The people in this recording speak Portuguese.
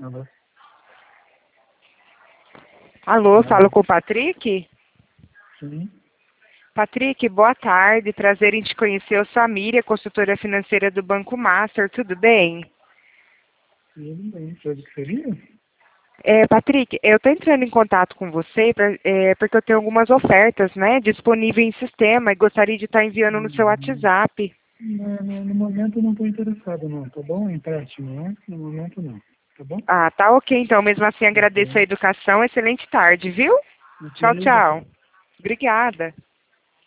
Alô? Alô, falo com o Patrick? Sim. Patrick, boa tarde. Prazer em te conhecer. Eu sou a Miriam, consultora financeira do Banco Master. Tudo bem? Tudo bem. Sabe o que seria? Patrick, eu estou entrando em contato com você porque eu tenho algumas ofertas, né, disponíveis em sistema e gostaria de estar enviando no seu WhatsApp. No momento eu não estou interessado não, tá bom? Empréstimo, né? No momento não, tá bom? Ah, tá ok. Então, mesmo assim, agradeço a Ok. educação. Excelente tarde, viu? Tchau, Ok, boa tchau. tarde. Obrigada.